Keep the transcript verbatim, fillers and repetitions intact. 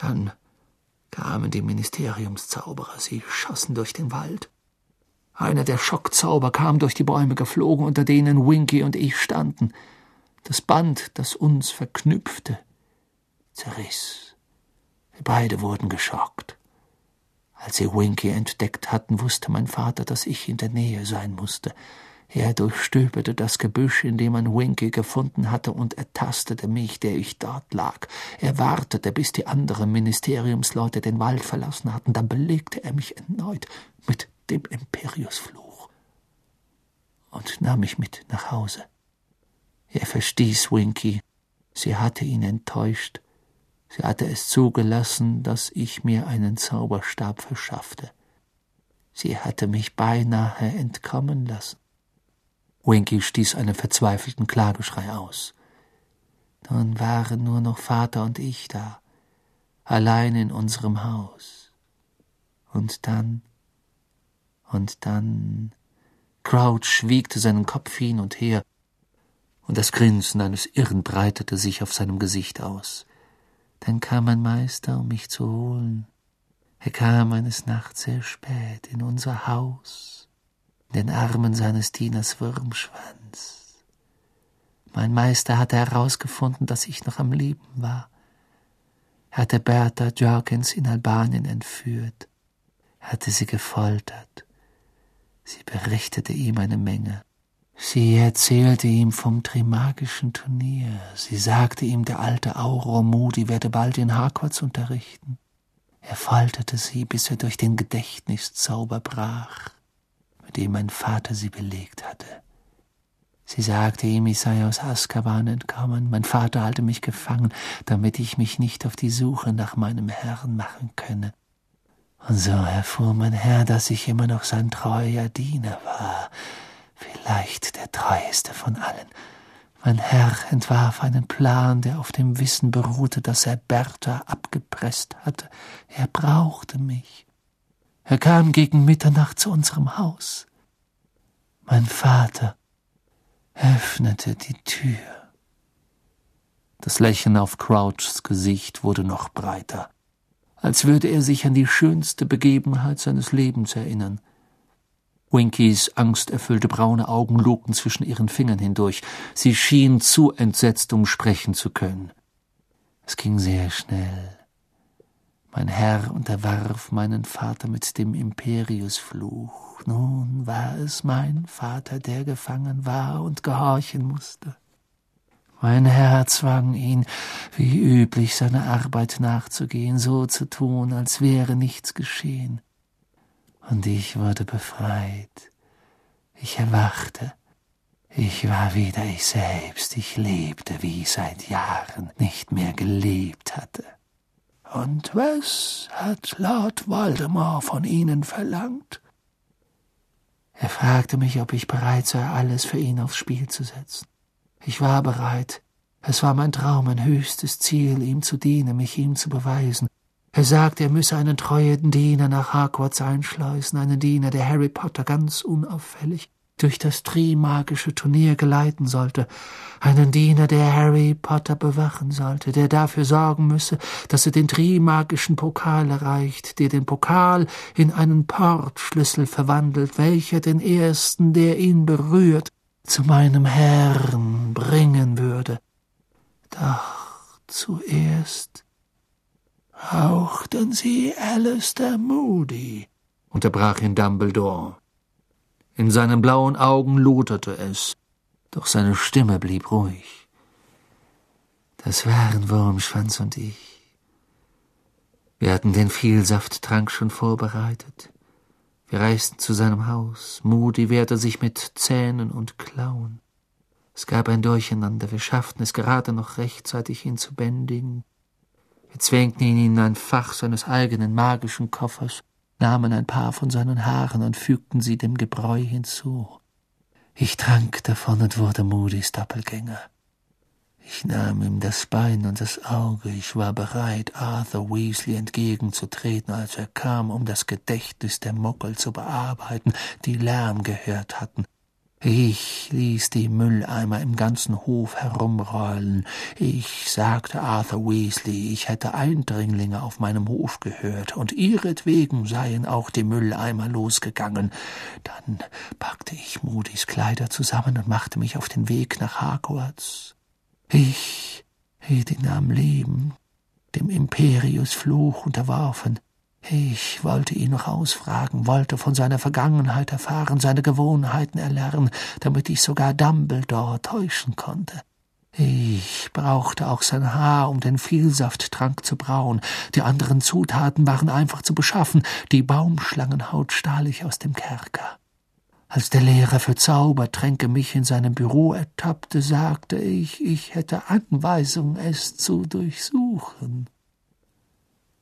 Dann kamen die Ministeriumszauberer. Sie schossen durch den Wald. Einer der Schockzauber kam durch die Bäume geflogen, unter denen Winky und ich standen. Das Band, das uns verknüpfte, zerriss. Wir beide wurden geschockt. Als sie Winky entdeckt hatten, wusste mein Vater, dass ich in der Nähe sein musste. Er durchstöberte das Gebüsch, in dem man Winky gefunden hatte, und ertastete mich, der ich dort lag. Er wartete, bis die anderen Ministeriumsleute den Wald verlassen hatten. Dann belegte er mich erneut mit dem Imperiusfluch und nahm mich mit nach Hause. Er verstieß Winky. Sie hatte ihn enttäuscht. Sie hatte es zugelassen, dass ich mir einen Zauberstab verschaffte. Sie hatte mich beinahe entkommen lassen. Winky stieß einen verzweifelten Klageschrei aus. Nun waren nur noch Vater und ich da, allein in unserem Haus. Und dann, und dann... Crouch wiegte seinen Kopf hin und her, und das Grinsen eines Irren breitete sich auf seinem Gesicht aus. Dann kam mein Meister, um mich zu holen. Er kam eines Nachts sehr spät in unser Haus, in den Armen seines Dieners Wurmschwanz. Mein Meister hatte herausgefunden, dass ich noch am Leben war. Er hatte Bertha Jorkins in Albanien entführt. Er hatte sie gefoltert. Sie berichtete ihm eine Menge. Sie erzählte ihm vom Trimagischen Turnier. Sie sagte ihm, der alte Auror Moody werde bald in Hogwarts unterrichten. Er folterte sie, bis er durch den Gedächtniszauber brach, mit dem mein Vater sie belegt hatte. Sie sagte ihm, ich sei aus Azkaban entkommen. Mein Vater halte mich gefangen, damit ich mich nicht auf die Suche nach meinem Herrn machen könne. Und so erfuhr mein Herr, dass ich immer noch sein treuer Diener war. Vielleicht der treueste von allen. Mein Herr entwarf einen Plan, der auf dem Wissen beruhte, dass er Bertha abgepresst hatte. Er brauchte mich. Er kam gegen Mitternacht zu unserem Haus. Mein Vater öffnete die Tür. Das Lächeln auf Crouchs Gesicht wurde noch breiter, als würde er sich an die schönste Begebenheit seines Lebens erinnern. Winkys angsterfüllte braune Augen lugten zwischen ihren Fingern hindurch. Sie schien zu entsetzt, um sprechen zu können. Es ging sehr schnell. Mein Herr unterwarf meinen Vater mit dem Imperiusfluch. Nun war es mein Vater, der gefangen war und gehorchen musste. Mein Herr zwang ihn, wie üblich, seiner Arbeit nachzugehen, so zu tun, als wäre nichts geschehen. Und ich wurde befreit. Ich erwachte. Ich war wieder ich selbst. Ich lebte, wie ich seit Jahren nicht mehr gelebt hatte. Und was hat Lord Voldemort von Ihnen verlangt? Er fragte mich, ob ich bereit sei, alles für ihn aufs Spiel zu setzen. Ich war bereit. Es war mein Traum, mein höchstes Ziel, ihm zu dienen, mich ihm zu beweisen. Er sagte, er müsse einen treuen Diener nach Hogwarts einschleusen, einen Diener, der Harry Potter ganz unauffällig durch das Trimagische Turnier geleiten sollte, einen Diener, der Harry Potter bewachen sollte, der dafür sorgen müsse, dass er den Trimagischen Pokal erreicht, der den Pokal in einen Portschlüssel verwandelt, welcher den ersten, der ihn berührt, zu meinem Herrn bringen würde. Doch zuerst brauchten Sie Alastor Moody, unterbrach ihn Dumbledore. In seinen blauen Augen loderte es, doch seine Stimme blieb ruhig. Das waren Wurmschwanz und ich. Wir hatten den Vielsafttrank schon vorbereitet. Wir reisten zu seinem Haus. Moody wehrte sich mit Zähnen und Klauen. Es gab ein Durcheinander. Wir schafften es gerade noch rechtzeitig, ihn zu bändigen. Wir zwängten ihn in ein Fach seines eigenen magischen Koffers, nahmen ein paar von seinen Haaren und fügten sie dem Gebräu hinzu. Ich trank davon und wurde Moodys Doppelgänger. Ich nahm ihm das Bein und das Auge. Ich war bereit, Arthur Weasley entgegenzutreten, als er kam, um das Gedächtnis der Muggel zu bearbeiten, die Lärm gehört hatten. Ich ließ die Mülleimer im ganzen Hof herumrollen. Ich sagte Arthur Weasley, ich hätte Eindringlinge auf meinem Hof gehört, und ihretwegen seien auch die Mülleimer losgegangen. Dann packte ich Moody's Kleider zusammen und machte mich auf den Weg nach Hogwarts. Ich hielt ihn am Leben, dem Imperius-Fluch unterworfen. Ich wollte ihn noch ausfragen, wollte von seiner Vergangenheit erfahren, seine Gewohnheiten erlernen, damit ich sogar Dumbledore täuschen konnte. Ich brauchte auch sein Haar, um den Vielsafttrank zu brauen. Die anderen Zutaten waren einfach zu beschaffen. Die Baumschlangenhaut stahl ich aus dem Kerker. Als der Lehrer für Zaubertränke mich in seinem Büro ertappte, sagte ich, ich hätte Anweisung, es zu durchsuchen.